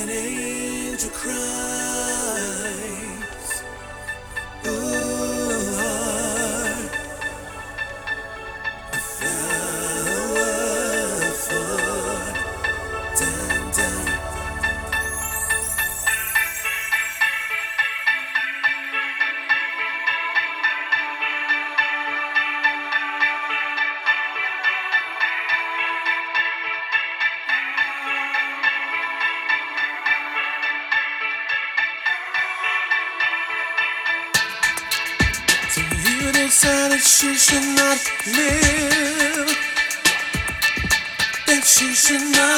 an angel cries. Ooh, heart, a flower for dun, dun. So you decided she should not live, that she should not